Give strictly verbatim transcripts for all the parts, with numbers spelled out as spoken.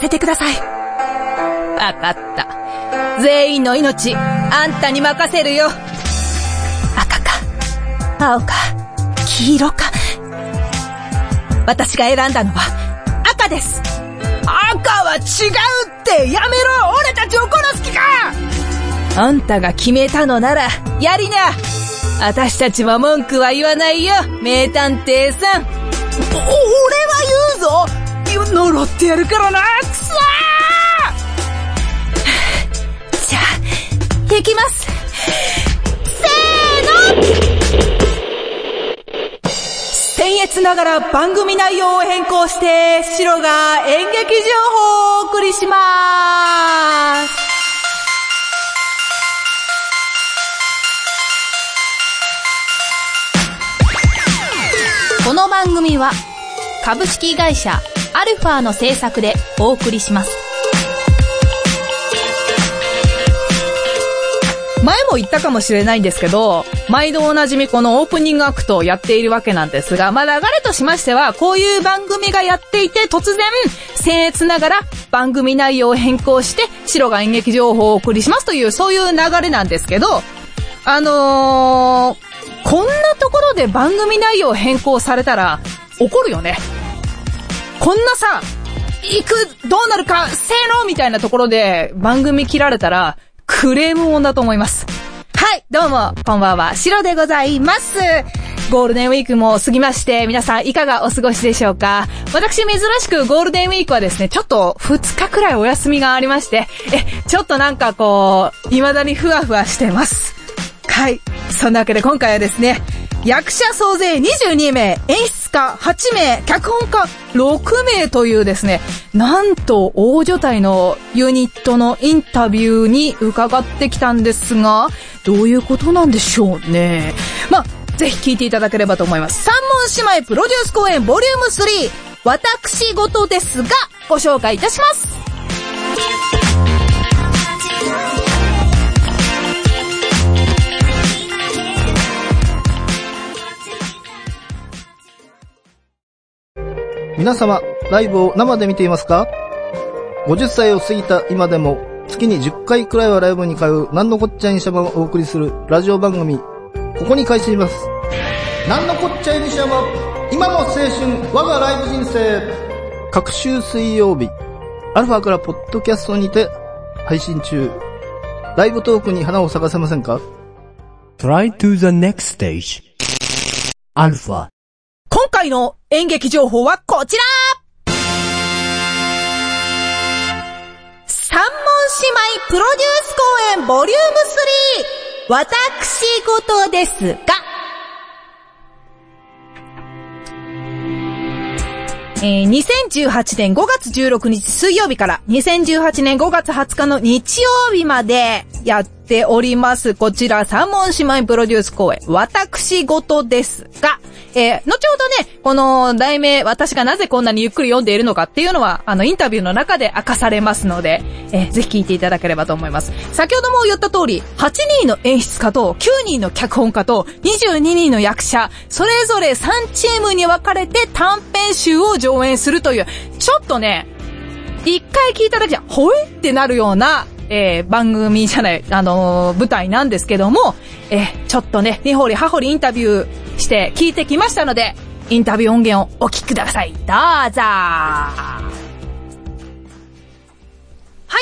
めてください。わかった。全員の命、あんたに任せるよ。赤か、青か、黄色か。私が選んだのは赤です。赤は違うってやめろ。俺たちを殺す気か。あんたが決めたのならやりな。私たちは文句は言わないよ、名探偵さん。お、俺は言うぞ。呪ってやるからな。くそー。じゃあ行きます。せーの。僭越ながら番組内容を変更してシロが演劇情報をお送りします。この番組は株式会社アルファの制作でお送りします。前も言ったかもしれないんですけど、毎度おなじみこのオープニングアクトをやっているわけなんですが、まあ流れとしましてはこういう番組がやっていて、突然僭越ながら番組内容を変更してシロが演劇情報をお送りしますという、そういう流れなんですけど、あのーこんなところで番組内容変更されたら怒るよね。こんなさ、行く、どうなるか、せーのみたいなところで番組切られたらクレームもんだと思います。はい、どうも、こんばんは、シロでございます。ゴールデンウィークも過ぎまして、皆さんいかがお過ごしでしょうか。私珍しくゴールデンウィークはですね、ちょっとふつかくらいお休みがありまして、え、ちょっとなんかこう、未だにふわふわしてます。はい。そんなわけで今回はですね、役者総勢にじゅうにめい、演出家はちめい、脚本家ろくめいというですね、なんと大所帯のユニットのインタビューに伺ってきたんですが、どういうことなんでしょうね。まあ、ぜひ聞いていただければと思います。三文姉妹プロデュース公演ボリュームスリー、私事ですが、ご紹介いたします。 皆様、ライブを生で見ていますか？ごじゅっさいを過ぎた今でも、月にじゅっかいくらいはライブに通う、なんのこっちゃいにしゃばをお送りするラジオ番組、ここに開始します。なんのこっちゃいにしゃば、今の青春、我がライブ人生。各週水曜日、アルファからポッドキャストにて配信中。ライブトークに花を咲かせませんか？ Try to the next stage. アルファ。 今回の演劇情報はこちら。三文姉妹プロデュース公演ボリュームスリー、私事ですが、えー、にせんじゅうはちねんごがつじゅうろくにち水曜日からにせんじゅうはちねんごがつはつかの日曜日までやっております。こちら三文姉妹プロデュース公演私事ですが、えー、後ほどね、この題名、私がなぜこんなにゆっくり読んでいるのかっていうのは、あのインタビューの中で明かされますので、えー、ぜひ聞いていただければと思います。先ほども言った通り、はちにんの演出家ときゅうにんの脚本家とにじゅうににんの役者、それぞれさんチームに分かれて短編集を上演するという、ちょっとね、一回聞いただけじゃほえってなるような、えー、番組じゃない、あのー、舞台なんですけども、えー、ちょっとね、根掘り葉掘りインタビューして聞いてきましたので、インタビュー音源をお聞きください。どうぞ。はい、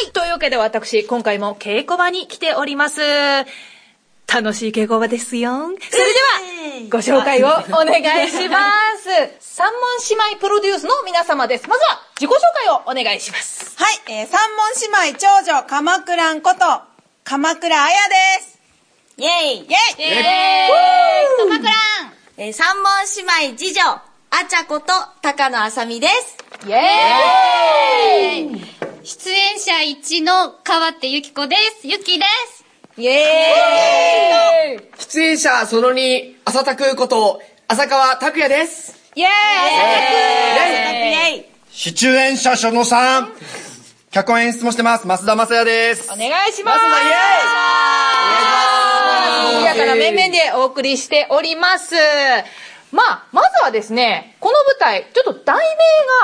というわけで私、今回も稽古場に来ております。楽しい稽古場ですよ。それでは、ご紹介をお願いします。三文姉妹プロデュースの皆様です。まずは、自己紹介をお願いします。 はい、えー、三文姉妹長女、鎌倉んこと、鎌倉彩です。イェイイェイイェイ鎌倉ん、 えー、三文姉妹次女、あちゃこと、高野あさみです。 イェーイ出演者いちの川手ゆき子です。ゆきです。 イエーイ。 出演者そのに、浅田くこと、浅川拓也です。 イエーイ。 イェイ。 出演者そのさん、脚本演出もしてます、増田正也です。 お願いします。 増田イエーイ。 賑やかな面々でお送りしております。まあ、まずはですね、この舞台、ちょっと題名が、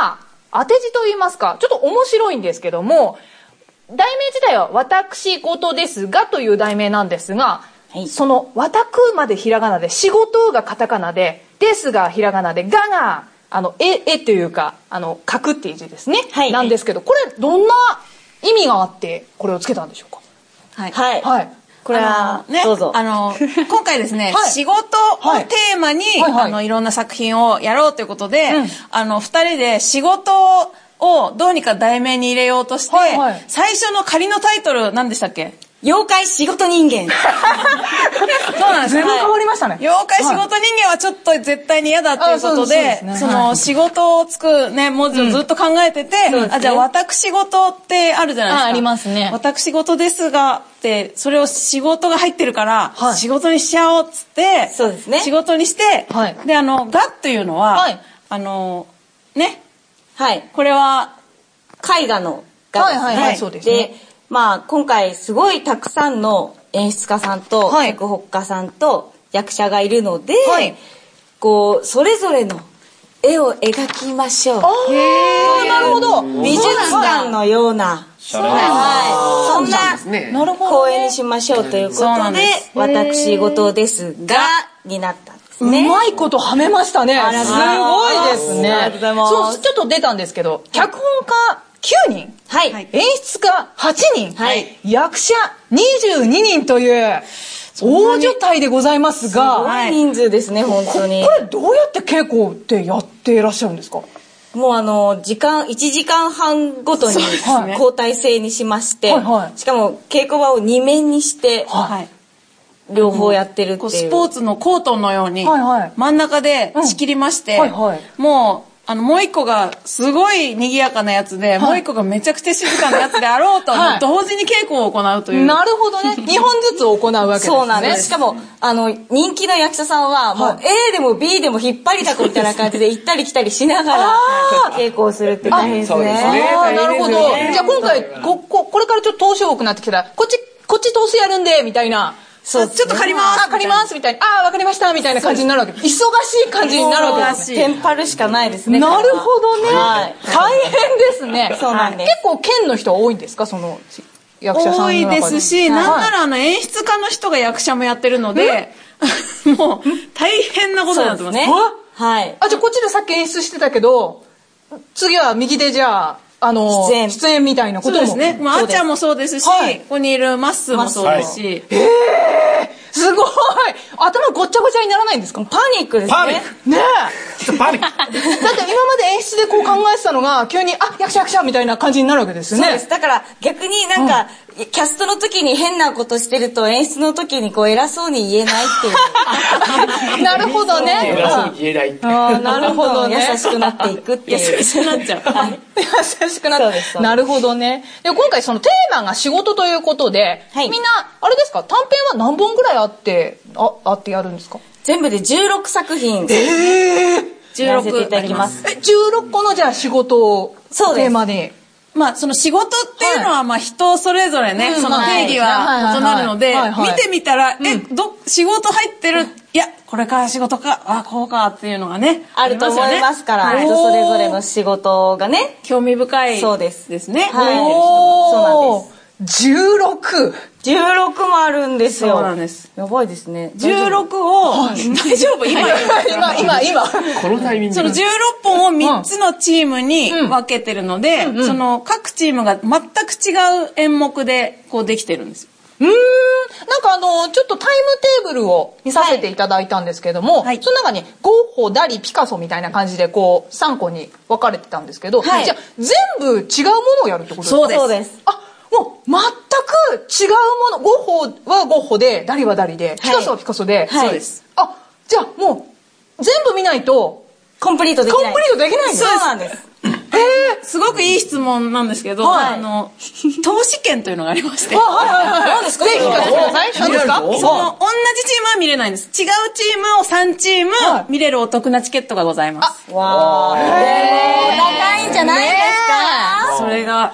当て字と言いますか、ちょっと面白いんですけども、題名自体は私事ですがという題名なんですが、はい、そのわたくまでひらがなで、仕事がカタカナで、ですがひらがなで、ががあのええというかあの書くっていう字ですね、はい、なんですけど、これどんな意味があってこれをつけたんでしょうか。 はいはい、はい、 これはね、 どうぞ。 あの今回ですね、はい、仕事をテーマに、はいはい、あのいろんな作品をやろうということで、うん、あの二人で仕事をどうにか題名に入れようとして、はいはい、最初の仮のタイトル何でしたっけ？ 妖怪仕事人間。 そうなんですね。全部変わりましたね。 妖怪仕事人間はちょっと絶対に嫌だっていうことで、その仕事をつくね、文字をずっと考えてて、あ、じゃあ私事ってあるじゃないですか。 ありますね。 私事ですがって、それを仕事が入ってるから、仕事にしちゃおうっつって、 そうですね。 仕事にして、で、あの、がっていうのは、あの、ね。 はい。 これは、 絵画のがですね。 はいはいはい、そうですね。 まあ今回すごいたくさんの演出家さんと脚本家さんと役者がいるので、はい、こうそれぞれの絵を描きましょう。 へー、なるほど。 美術館のような、 そうなんはい、 そんな公演にしましょうということで、私事ですがになったんですね。 うまいことはめましたね。すごいですね。 ありがとうございます。 そう、ちょっと出たんですけど、脚本家きゅうにん、 はい、 演出家はちにん、 はい、 役者にじゅうににんという大所帯でございますが、 すごい人数ですね、本当に。 これどうやって稽古ってやっていらっしゃるんですか？ もうあの時間いちじかんはんごとに交代制にしまして、はいはい、しかも稽古場をに面にして、はい、両方やってるっていう、 スポーツのコートのように真ん中で仕切りまして、うんはいはい、もうあのもう一個がすごい賑やかなやつで、はい、もう一個がめちゃくちゃ静かなやつであろうと、はい、同時に稽古を行うという。 なるほどね。にほんずつ行うわけですね。 そうなんです。しかもあの人気の役者さんはもう A でも B でも引っ張りだこみたいな感じで行ったり来たりしながら稽古をするって大変ですね。 ああ、なるほど。じゃあ今回こここれからちょっと投資多くなってきたら、こっちこっち投資やるんでみたいな。 そう、ちょっと借ります。 あ、借りますみたいな。あ、わかりましたみたいな感じになるわけです。忙しい感じになるわけですね。 テンパるしかないですね。 なるほどね。はい、大変ですね。 そうなんです。 結構県の人多いんですか、その役者さんの中で。 多いですし、なんならあの演出家の人が役者もやってるので、もう大変なことになってますね。 はい。 あ、じゃあこっちでさっき演出してたけど、次は右でじゃあ。あの出演出演みたいなことも。 そうですね。まあ、あっちゃんもそうですし、はい、ここにいるまっすーもそうですし。 はい、えー、すごい。頭ごっちゃごちゃにならないんですか？ パニックですね。 パニック。 ねえ。パニック。 だって今まで演出でこう考えてたのが急にあ役者役者みたいな感じになるわけですよね。 そうです。だから逆になんか、うん、キャストの時に変なことしてると演出の時にこう偉そうに言えないっていう。 なるほどね。 偉そうに言えない。 あ、なるほどね。 優しくなっていくっていう。 優しくなっちゃう。はい、 優しくなって。なるほどね。で今回そのテーマが仕事ということで、はい、みんなあれですか、短編は何本ぐらいあってああってやるんですか？ 全部でじゅうろくさくひん。 えー、 じゅうろくやらせていただきます。 え、じゅうろっこのじゃあ仕事をテーマに。 まあその仕事っていうのはまあ人それぞれね、はい、その定義は異なるので、見てみたら、え、ど、仕事入ってる、いや、これから仕事か、あ、こうかっていうのがね。 あると思いますから、はい、人それぞれの仕事がね。 興味深い。 そうです。 ですね。 はい。 そうなんです。じゅうろく。 じゅうろくもあるんですよ。 そうなんです。 やばいですね。 じゅうろくを、大丈夫今今、今、今。 このタイミング。 そのじゅうろっぽんをみっつのチームに分けてるので、うんうん、その各チームが全く違う演目でこうできてるんですよ。 うーん。なんかあの、ちょっとタイムテーブルを見させていただいたんですけども、はい、その中にゴッホ、ダリ、ピカソみたいな感じでこうさんこに分かれてたんですけど、はい、じゃあ全部違うものをやるってことですか？ そうです。 あ、もう全く違うもの。ゴッホはゴッホで、ダリはダリで、ピカソはピカソで。 はい、そうです。 あ、じゃあもう全部見ないとコンプリートできない。 コンプリートできないんです。 そうなんです。 へー、すごくいい質問なんですけど、はい、あの投資券というのがありまして、 はいはいはい、何ですか？ぜひ聞かせてください。何ですか？ その同じチームは見れないんです。違うチームをさんチーム見れるお得なチケットがございます。 わー、へー、高いんじゃないですか？ それが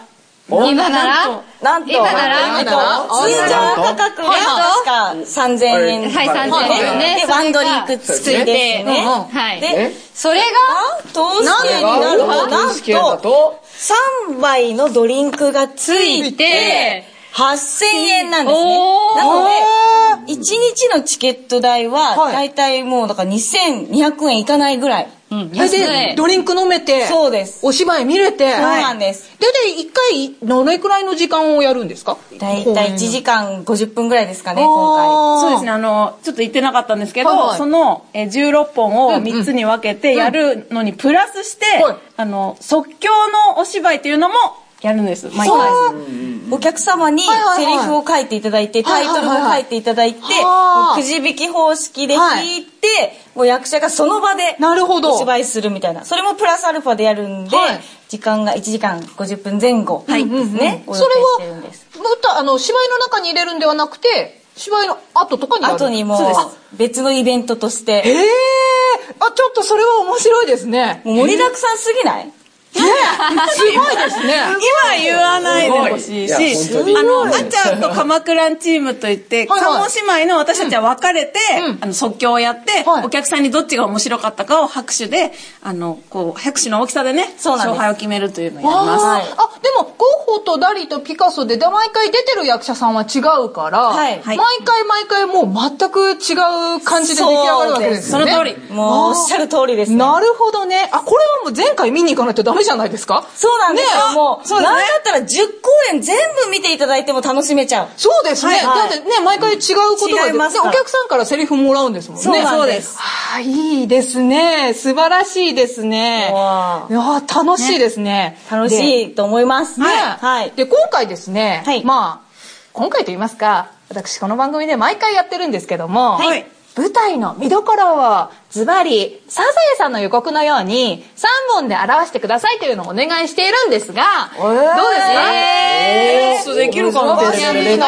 今ならなんと、 今ならえっと、通常価格が確かさんぜんえん。 はい、さんぜんえんね。 で、ワンドリンクついてね。 はい。 で、 それが、 投資券になると、なんと、さんばいのドリンクがついて、はっせんえんなんですね。なので、いちにちのチケット代は、だいたいもう、だからにせんにひゃくえんいかないぐらい。 うん、で、ドリンク飲めて、 そうです。 お芝居見れて、 そうなんです。 で、で、一回、どれくらいの時間をやるんですか？ だいたいいちじかんごじゅっぷんぐらいですかね、今回。そうですね、あの、ちょっと言ってなかったんですけど、はいはい、その、え、じゅうろっぽんをみっつに分けてやるのにプラスして、うんうん、あの、即興のお芝居というのもやるんです、毎回。 お客様にセリフを書いていただいて、タイトルを書いていただいて、くじ引き方式で引いて、はい、もう役者がその場でお芝居するみたいな。それもプラスアルファでやるんで、はい、時間がいちじかんごじゅっぷんぜん後ですね。 それは、あの、芝居の中に入れるんではなくて、芝居の後とかにやる？ 後にもう別のイベントとして。 へー。あ、ちょっとそれは面白いですね。 もう盛りだくさんすぎない？ ねすごいですね。 今言わないでほしいし、あの、あっちゃんと鎌倉チームといって、三本姉妹の私たちは分かれて、あの、即興をやって、お客さんにどっちが面白かったかを拍手で、あの、こう、拍手の大きさでね、勝敗を決めるというのをやります。 あ、でも、ゴッホとダリとピカソで、毎回出てる役者さんは違うから、毎回毎回もう全く違う感じで出来上がるわけですよね。 その通り。 もうおっしゃる通りですね。 なるほどね。あ、これはもう前回見に行かないとダメじゃないですか？ そうなんですよ。もう、なんだったらじゅっこうえん全部見ていただいても楽しめちゃう。 そうですね。だってね、毎回違うことがで、で、お客さんからセリフもらうんですもんね。 そうなんです。 はあ、いいですね。素晴らしいですね。いや、楽しいですね。 楽しいと思います。 はい。で、今回ですね、まあ、今回と言いますか、私この番組で毎回やってるんですけども、はい。舞台の見どころをズバリサザエさんの予告のようにさんぼんで表してくださいというのをお願いしているんですが、えー、どうですか？ えー、そうできるかな？ 難しい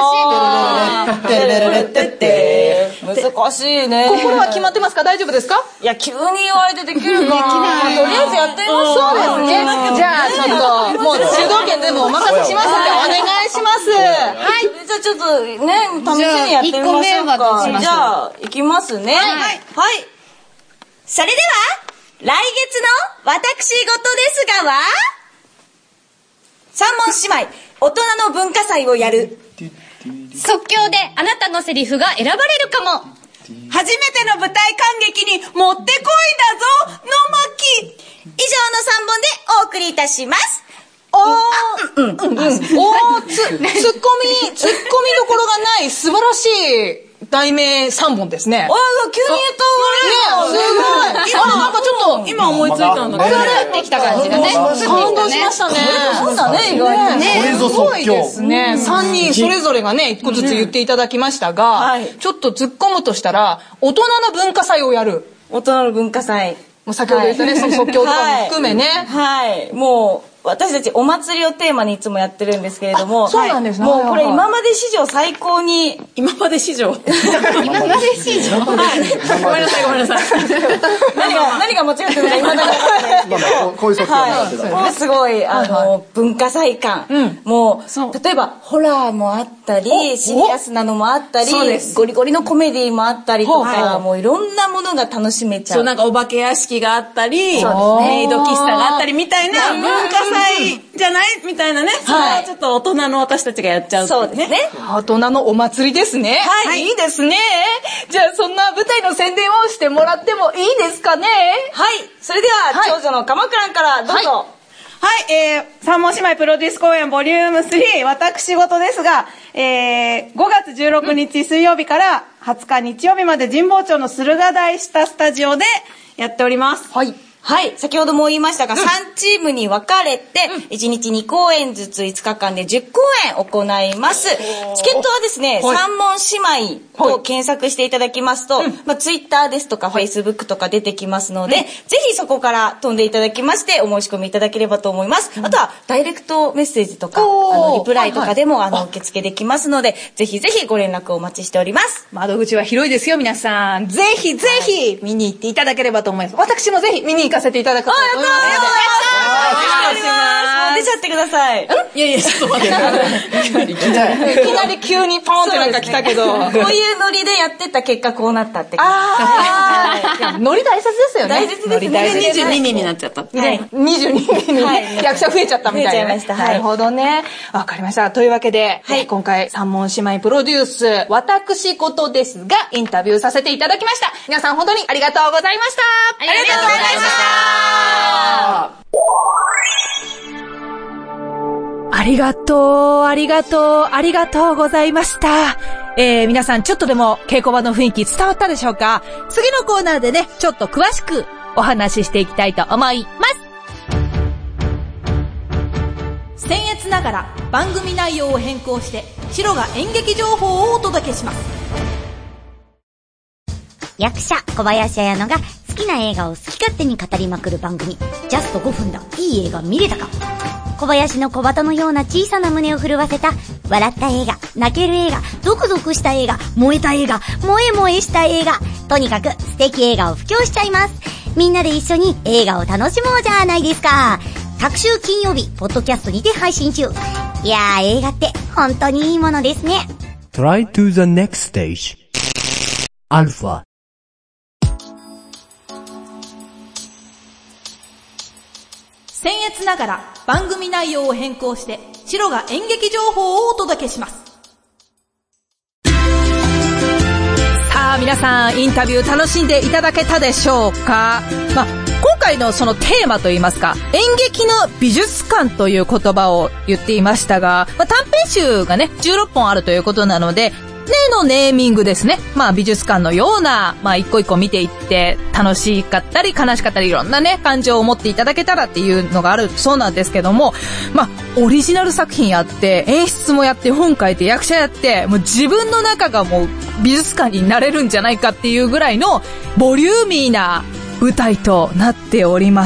な。難しいね。 心は決まってますか？大丈夫ですか？ いや、急に言われてできるかな。とりあえずやってみます。 そうですね。じゃあちょっともう主導権全部お任せしますのでお願いします。 はい。じゃあちょっとね、試しにやってみましょうか。じゃあ行きますね。はい。はい。それでは、来月の私事ですがは、三門姉妹、大人の文化祭をやる。 即興であなたのセリフが選ばれるかも。 初めての舞台観劇にもってこいだぞ、の巻。 以上のさんぼんでお送りいたします。 おー、うん、うん、うん。おー、つ、ツッコミ、ツッコミどころがない素晴らしい題名さんぼんですね。 ああ、急に言ったね。すごい。今なんかちょっと、 今思いついたんだけど。 あれってきた感じがね。 感動しましたね。 そうだね、意外にね。 これぞ即興。 すごいですね。さんにんそれぞれがね、いっこずつ言っていただきましたが、ちょっと突っ込むとしたら、大人の文化祭をやる。 大人の文化祭。 もう先ほど言ったね、その即興とかも含めね。 はい。もう、私たちお祭りをテーマにいつもやってるんですけれども、 そうなんですね。 もうこれ今まで史上最高に、 今まで史上今まで史上ごめんなさいごめんなさい。 何が、何が間違ってるのか今だけこういう即興なんですけど。 もうすごい、あの、文化祭感。もう、例えば、ホラーもあったり、シリアスなのもあったり、ゴリゴリのコメディもあったりとか、もういろんなものが楽しめちゃう。 そう、なんかお化け屋敷があったり、メイド喫茶があったりみたいな文化祭じゃないみたいなね。それはちょっと大人の私たちがやっちゃう。 そうですね。 大人のお祭りですね。はい。いいですね。じゃあそんな舞台の宣伝をしてもらってもいいですかね。 はい。それでは、長女の鎌倉からどうぞ。 はい、えー、三門姉妹プロデュース公演ボリュームスリー、私事ですが、えー、ごがつじゅうろくにち水曜日からはつか日曜日まで神保町の駿河台下スタジオでやっております。 はい。はい。先ほども言いましたが、うん、さんチームに分かれて、うん、いちにちにこうえんずついつかかんでじゅっこうえん行います。チケットはですね、はい、三門姉妹と検索していただきますと、はい、まあ、ツイッターですとか、フェイスブックとか出てきますので、うん、ぜひそこから飛んでいただきまして、お申し込みいただければと思います。うん、あとは、ダイレクトメッセージとか、あの、リプライとかでも、はいはい、あの、受付できますので、ぜひぜひご連絡をお待ちしております。 窓口は広いですよ、皆さん。ぜひぜひ見に行っていただければと思います。私もぜひ見に行かせていただくと思います。やったー！ します。出ちゃってください。 いやいや、ちょっと待って。 いきなり急にポンってなんか来たけど、こういうノリでやってた結果こうなったって感じ。 あー。ノリ大切ですよね。 大切ですね。 にじゅうににんになっちゃった。 にじゅうににんにね、役者増えちゃったみたいな。 増えちゃいました。 なるほどね。わかりました。というわけで、今回三問姉妹プロデュース、私事ですが、インタビューさせていただきました。皆さん本当にありがとうございました。 ありがとうございました。 ありがとう、ありがとう、ありがとうございました。えー、皆さんちょっとでも稽古場の雰囲気伝わったでしょうか？次のコーナーでね、ちょっと詳しくお話ししていきたいと思います。僭越ながら番組内容を変更して、白が演劇情報をお届けします。 役者小林彩乃が好きな映画を好き勝手に語りまくる番組、ジャストごふんだ、いい映画見れたか。小林の小鳩のような小さな胸を震わせた、笑った映画、泣ける映画、ゾクゾクした映画、燃えた映画、萌え萌えした映画、とにかく素敵映画を布教しちゃいます。みんなで一緒に映画を楽しもうじゃないですか。各週金曜日ポッドキャストにて配信中。いやー、映画って本当にいいものですね。 Try to the next stage. アルファ。 僭越ながら番組内容を変更して、白が演劇情報をお届けします。さあ皆さん、インタビュー楽しんでいただけたでしょうか？まあ、今回のそのテーマといいますか、演劇の美術館という言葉を言っていましたが、まあ、短編集がねじゅうろっぽんあるということなので、例のネーミングですね。まあ美術館のような、まあ一個一個見ていって楽しかったり悲しかったりいろんなね感情を持っていただけたらっていうのがあるそうなんですけども、まあオリジナル作品やって演出もやって本書いて役者やって、もう自分の中がもう美術館になれるんじゃないかっていうぐらいのボリューミーな舞台となっております。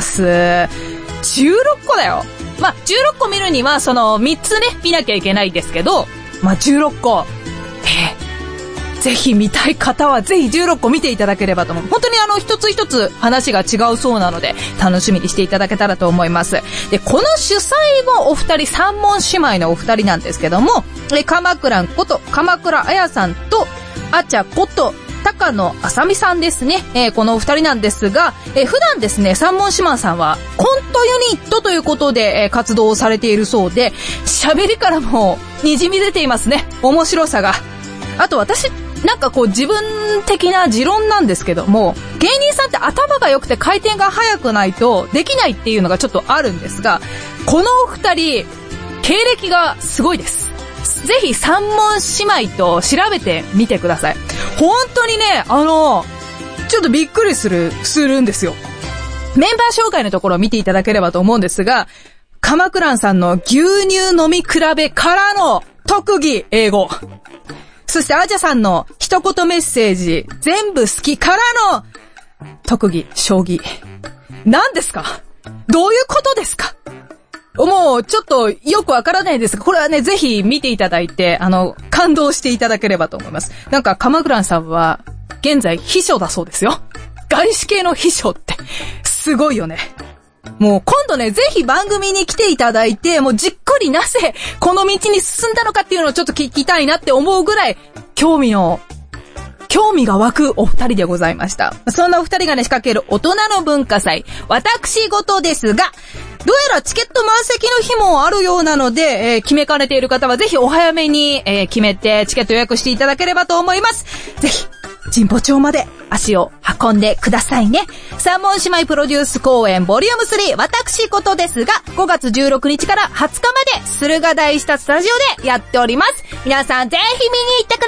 じゅうろっこだよ。まあじゅうろっこ見るにはそのみっつね見なきゃいけないですけど、まあじゅうろっこえー、ぜひ見たい方はぜひじゅうろっこ見ていただければと思う。本当にあの一つ一つ話が違うそうなので楽しみにしていただけたらと思います。で、この主催もお二人、三門姉妹のお二人なんですけども、え鎌倉こと鎌倉彩さんとあちゃこと高野あさみさんですね。えー、このお二人なんですが、えー、普段ですね、三門姉妹さんはコントユニットということで、えー、活動をされているそうで、喋りからも滲み出ていますね。面白さが。あと私、なんかこう自分的な持論なんですけども、芸人さんって頭が良くて回転が速くないとできないっていうのがちょっとあるんですが、このお二人、経歴がすごいです。ぜひ三門姉妹と調べてみてください。本当にね、あの、ちょっとびっくりする、するんですよ。メンバー紹介のところを見ていただければと思うんですが、鎌倉さんの牛乳飲み比べからの特技英語。そしてアジャさんの一言メッセージ全部好きからの特技将棋。何ですか？どういうことですか？もうちょっとよくわからないですが、これはねぜひ見ていただいて、あの感動していただければと思います。なんか鎌倉さんは現在秘書だそうですよ。外資系の秘書ってすごいよね。もう今度ね、ぜひ番組に来ていただいて、もうじっくりなぜこの道に進んだのかっていうのをちょっと聞きたいなって思うぐらい興味の興味が湧くお二人でございました。そんなお二人がね仕掛ける大人の文化祭、私事ですが、どうやらチケット満席の日もあるようなので、えー、決めかねている方はぜひお早めに、えー、決めてチケット予約していただければと思います。ぜひ神保町まで足を運んでくださいね。三門姉妹プロデュース公演ボリュームスリー、私事ですが、ごがつじゅうろくにちからはつかまで駿河台下スタジオでやっております。皆さんぜひ見に行ってくだ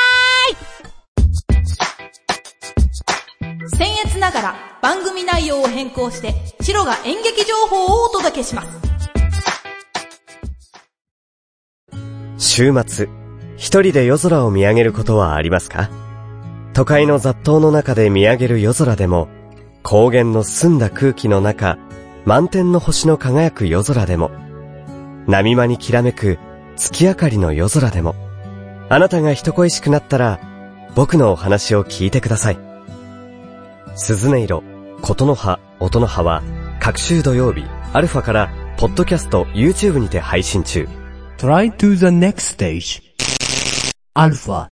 さい。僭越ながら番組内容を変更して白が演劇情報をお届けします。 週末、一人で夜空を見上げることはありますか？都会の雑踏の中で見上げる夜空でも、高原の澄んだ空気の中、満天の星の輝く夜空でも、波間にきらめく月明かりの夜空でも、あなたが人恋しくなったら、僕のお話を聞いてください。鈴音色、琴の葉、音の葉は、各週土曜日アルファから、ポッドキャスト、YouTube にて配信中。 Try to the next stage. アルファ。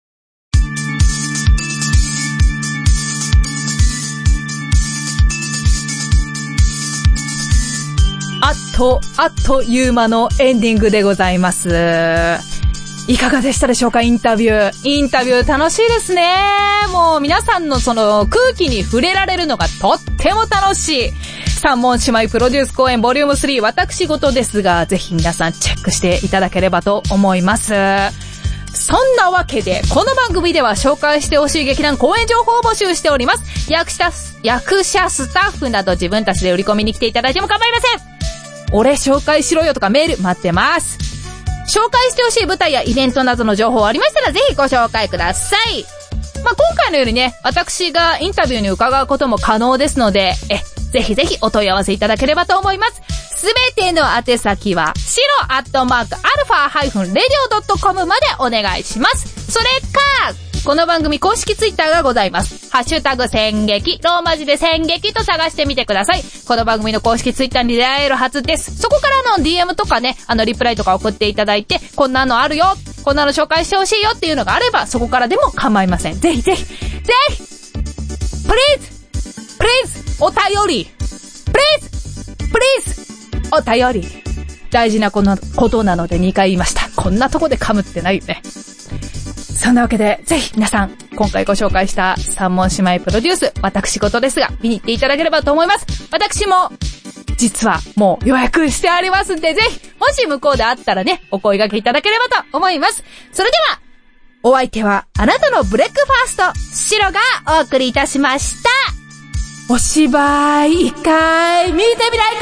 あっと、あっという間のエンディングでございます。いかがでしたでしょうか、インタビュー。インタビュー楽しいですね。もう皆さんのその空気に触れられるのがとっても楽しい。三門姉妹プロデュース公演ボリュームスリー私事ですが、ぜひ皆さんチェックしていただければと思います。そんなわけで、この番組では紹介してほしい劇団公演情報を募集しております。役者、役者スタッフなど自分たちで売り込みに来ていただいても構いません。俺紹介しろよとかメール待ってます。紹介してほしい舞台やイベントなどの情報ありましたらぜひご紹介ください。まあ、今回のようにね、私がインタビューに伺うことも可能ですので、え、ぜひぜひお問い合わせいただければと思います。すべての宛先は、シロアットマークアルファハイフンレディオドットコムまでお願いします。それか、この番組公式ツイッターがございます。ハッシュタグ戦劇、ローマ字で戦劇と探してみてください。この番組の公式ツイッターに出会えるはずです。そこからの ディーエム とかね、あのリプライとか送っていただいて、こんなのあるよ、こんなの紹介してほしいよっていうのがあれば、そこからでも構いません。ぜひぜひ、ぜひ Please! Please! お便り Please! Please! お便り大事なこのことなのでにかい言いました。こんなとこで噛むってないよね。そんなわけで、ぜひ皆さん、今回ご紹介した三門姉妹プロデュース、私事ですが、見に行っていただければと思います。私も、実はもう予約してありますんで、ぜひ、もし向こうであったらね、お声掛けいただければと思います。それでは、お相手は、あなたのブレックファースト、シロがお送りいたしました。お芝居一回、見てみないか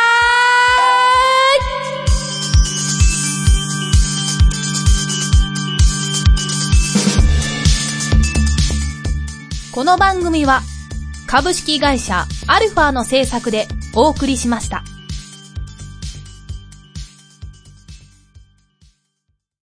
この番組は株式会社アルファの制作でお送りしました。